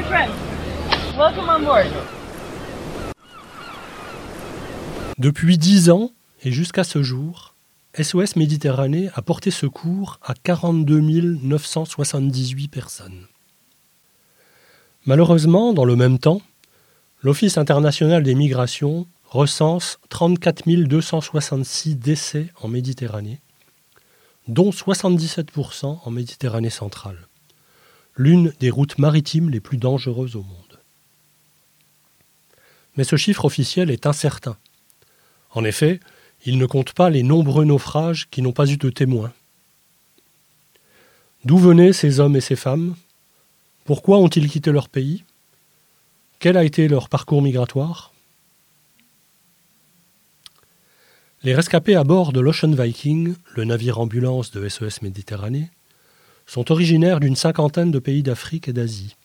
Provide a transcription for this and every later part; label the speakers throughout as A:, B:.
A: friend. Welcome on board.
B: Depuis 10 ans, et jusqu'à ce jour, SOS Méditerranée a porté secours à 42 978 personnes. Malheureusement, dans le même temps, l'Office international des migrations recense 34 266 décès en Méditerranée, dont 77% en Méditerranée centrale, l'une des routes maritimes les plus dangereuses au monde. Mais ce chiffre officiel est incertain. En effet, il ne compte pas les nombreux naufrages qui n'ont pas eu de témoins. D'où venaient ces hommes et ces femmes ? Pourquoi ont-ils quitté leur pays ? Quel a été leur parcours migratoire ? Les rescapés à bord de l'Ocean Viking, le navire ambulance de SOS Méditerranée, sont originaires d'une 50aine de pays d'Afrique et d'Asie.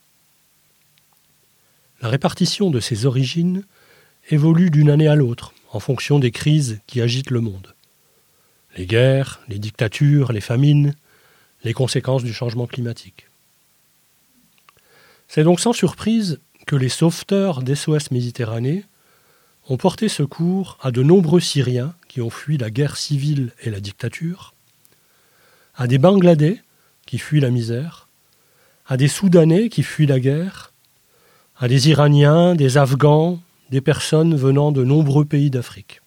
B: La répartition de ces origines évolue d'une année à l'autre, en fonction des crises qui agitent le monde. Les guerres, les dictatures, les famines, les conséquences du changement climatique. C'est donc sans surprise que les sauveteurs d'SOS Méditerranée ont porté secours à de nombreux Syriens qui ont fui la guerre civile et la dictature, à des Bangladais qui fuient la misère, à des Soudanais qui fuient la guerre, à des Iraniens, des Afghans, des personnes venant de nombreux pays d'Afrique.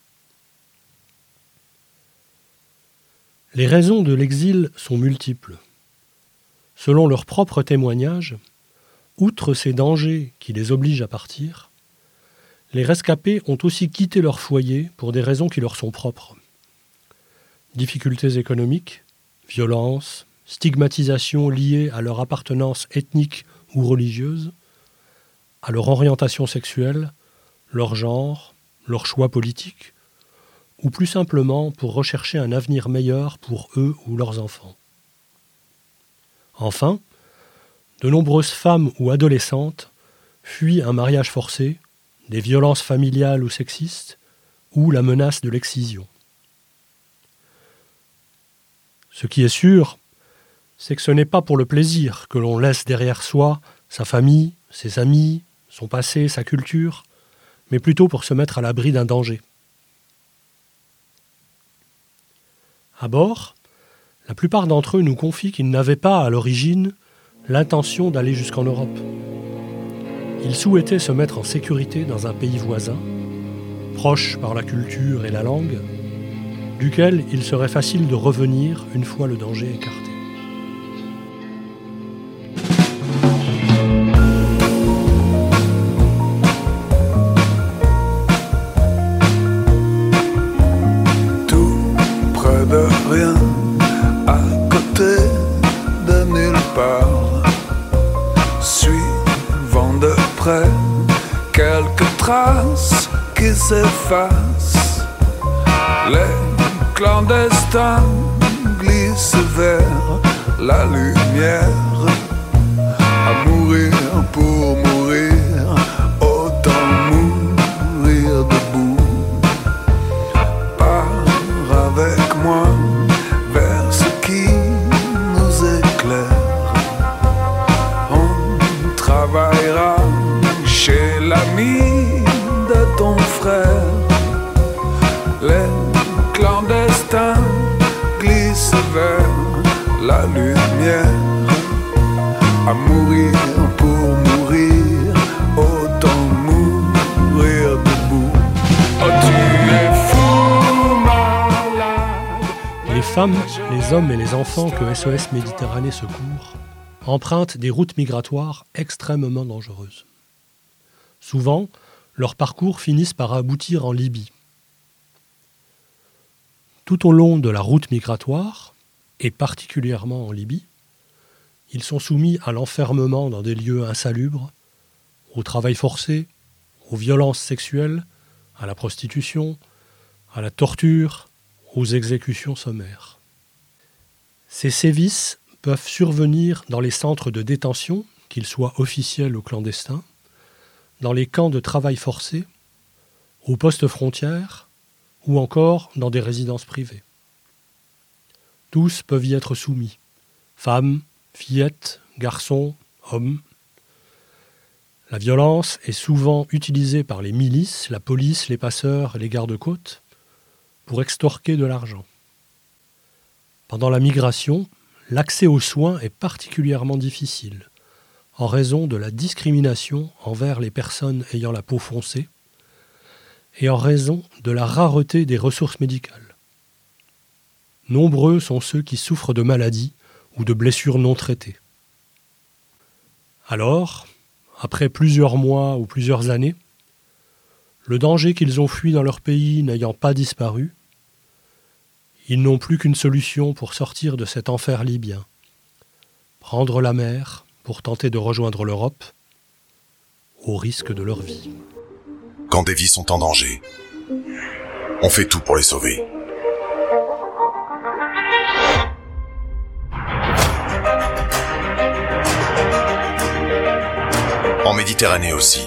B: Les raisons de l'exil sont multiples. Selon leurs propres témoignages, outre ces dangers qui les obligent à partir, les rescapés ont aussi quitté leur foyer pour des raisons qui leur sont propres. Difficultés économiques, violences, stigmatisation liée à leur appartenance ethnique ou religieuse, à leur orientation sexuelle, leur genre, leur choix politique, ou plus simplement pour rechercher un avenir meilleur pour eux ou leurs enfants. Enfin, de nombreuses femmes ou adolescentes fuient un mariage forcé, des violences familiales ou sexistes, ou la menace de l'excision. Ce qui est sûr, c'est que ce n'est pas pour le plaisir que l'on laisse derrière soi sa famille, ses amis, son passé, sa culture, mais plutôt pour se mettre à l'abri d'un danger. À bord, la plupart d'entre eux nous confient qu'ils n'avaient pas, à l'origine, l'intention d'aller jusqu'en Europe. Ils souhaitaient se mettre en sécurité dans un pays voisin, proche par la culture et la langue, duquel il serait facile de revenir une fois le danger écarté.
C: Tout près de rien, à côté de nulle part, suivant de près quelques traces qui s'effacent. Les clandestins glissent vers la lumière, à mourir pour mourir, autant mourir debout. Pars avec moi vers ce qui nous éclaire. On travaillera chez l'ami de ton frère. Les clandestins glissent vers la lumière, à mourir pour mourir, autant mourir debout. Oh, tu es fou, malade.
B: Les femmes, les hommes et les enfants que SOS Méditerranée secourt empruntent des routes migratoires extrêmement dangereuses. Souvent, leurs parcours finissent par aboutir en Libye. Tout au long de la route migratoire, et particulièrement en Libye, ils sont soumis à l'enfermement dans des lieux insalubres, au travail forcé, aux violences sexuelles, à la prostitution, à la torture, aux exécutions sommaires. Ces sévices peuvent survenir dans les centres de détention, qu'ils soient officiels ou clandestins, dans les camps de travail forcé, aux postes frontières ou encore dans des résidences privées. Tous peuvent y être soumis, femmes, fillettes, garçons, hommes. La violence est souvent utilisée par les milices, la police, les passeurs et les gardes-côtes pour extorquer de l'argent. Pendant la migration, l'accès aux soins est particulièrement difficile en raison de la discrimination envers les personnes ayant la peau foncée et en raison de la rareté des ressources médicales. Nombreux sont ceux qui souffrent de maladies ou de blessures non traitées. Alors, après plusieurs mois ou plusieurs années, le danger qu'ils ont fui dans leur pays n'ayant pas disparu, ils n'ont plus qu'une solution pour sortir de cet enfer libyen. Prendre la mer pour tenter de rejoindre l'Europe, au risque de leur vie.
D: Quand des vies sont en danger, on fait tout pour les sauver. En Méditerranée aussi.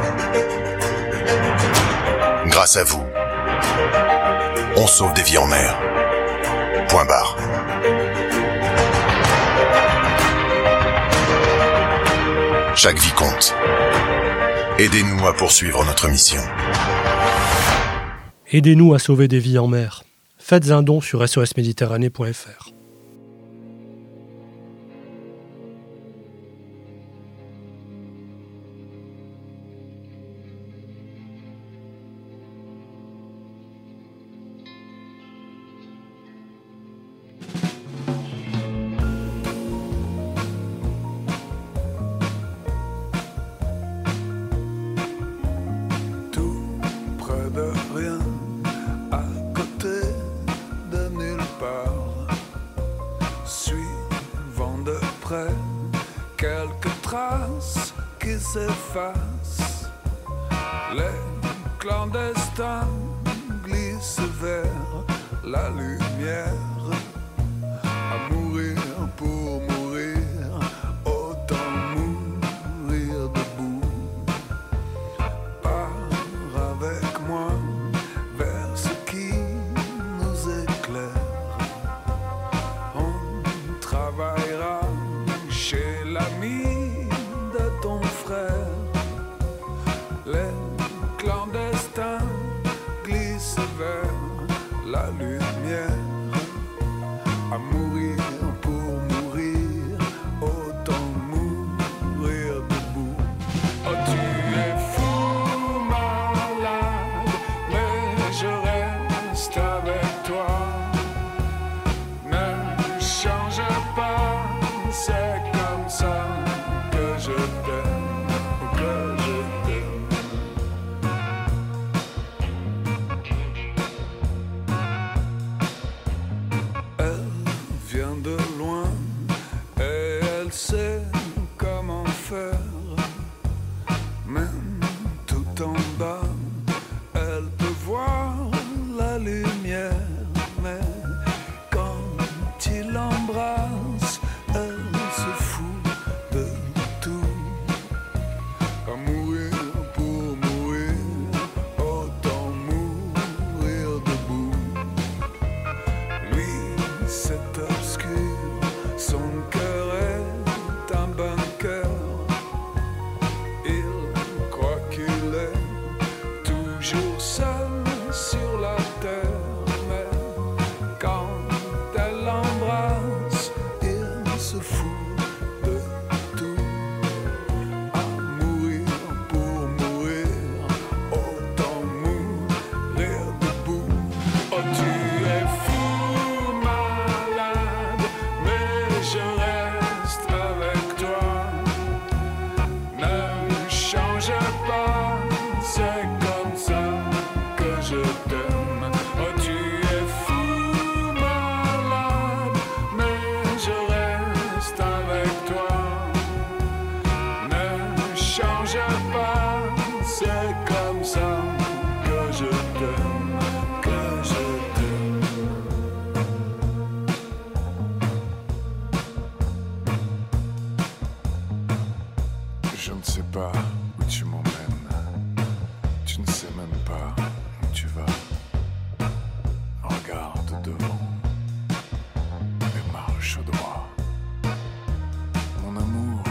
D: Grâce à vous, on sauve des vies en mer. Point barre. Chaque vie compte. Aidez-nous à poursuivre notre mission.
B: Aidez-nous à sauver des vies en mer. Faites un don sur sosméditerranée.fr.
C: Quelques traces qui s'effacent, les clandestins glissent vers la lumière. À mourir pour mourir, autant mourir debout. Pars avec moi vers ce qui nous éclaire. On travaillera chez l'ami de ton frère. Les clandestins glissent vers la lumière. À mourir pour mourir, autant mourir debout. Oh, tu es fou, malade, mais je reste avec toi. Ne change pas, c'est comme ça que je t'aime, que je t'aime. Elle vient de loin et elle sait comment faire. Même tout en bas, elle peut voir la lumière. Mais quand il l'embrasse, elle se fout de tout. À mourir pour mourir, autant mourir debout. Lui, c'est obscur, son cœur est un bunker. Il croit qu'il est toujours seul sur la terre. Mais quand elle l'embrasse, il se fout de tout. À mourir pour mourir, autant mourir debout. Oh, tu es fou, malade, mais je reste avec toi. Ne change pas, c'est comme ça que je t'aime. Oh, tu es fou, malade, mais je reste avec toi. Ne change pas, c'est comme ça que je t'aime, que je t'aime. Je ne sais pas où tu m'emmènes, tu ne sais même pas où tu vas. Regarde devant et marche droit. Mon amour,